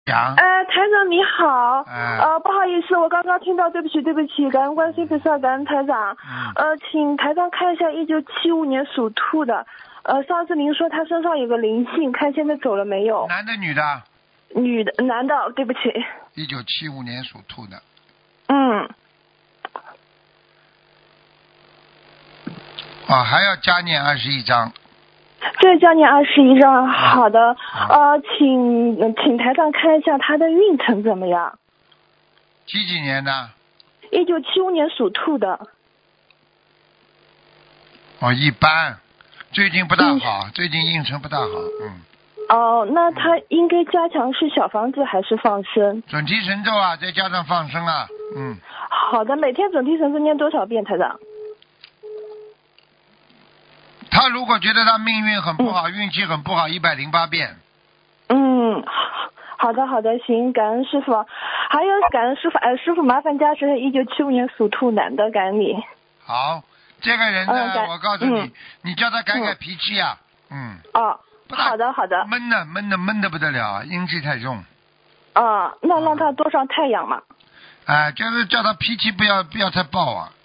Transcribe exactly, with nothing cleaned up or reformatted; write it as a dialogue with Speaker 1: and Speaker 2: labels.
Speaker 1: 讲。
Speaker 2: 哎，台长你好。
Speaker 1: 哎。
Speaker 2: 呃，不好意思，我刚刚听到，对不起，对不起，感恩观世音菩萨，感恩台长。
Speaker 1: 嗯。
Speaker 2: 呃，请台长看一下一九七五年属兔的。呃，上次您说他身上有个灵性，看现在走了没有？
Speaker 1: 男的女的？
Speaker 2: 女的，男的，对不起。
Speaker 1: 一九七五年属兔的。
Speaker 2: 嗯。
Speaker 1: 啊，还要加念二十一章。
Speaker 2: 对，加念二十一章。好的。呃，请请台长看一下他的运程怎么样？
Speaker 1: 几几年的？
Speaker 2: 一九七五年属兔的。
Speaker 1: 哦，一般，最近不大好，嗯、最近运程不大好，嗯。
Speaker 2: 哦，那他应该加强是小房子还是放生？
Speaker 1: 准提神咒啊，再加上放生啊，嗯。
Speaker 2: 好的，每天准提神咒念多少遍，台长？
Speaker 1: 他如果觉得他命运很不好，嗯、运气很不好，一百零八遍。
Speaker 2: 嗯，好的好的，行，感恩师傅。还有感恩师傅，哎，师傅麻烦加持一九七五年属兔男的，感恩你。
Speaker 1: 好，这个人呢，
Speaker 2: 嗯、
Speaker 1: 我告诉你、
Speaker 2: 嗯，
Speaker 1: 你叫他改改脾气啊，嗯。
Speaker 2: 哦，好的好的。
Speaker 1: 闷的闷的闷的不得了，阴气太重。
Speaker 2: 啊、嗯，那让他多上太阳嘛。
Speaker 1: 哎、呃，就是叫他脾气不要不要太暴啊。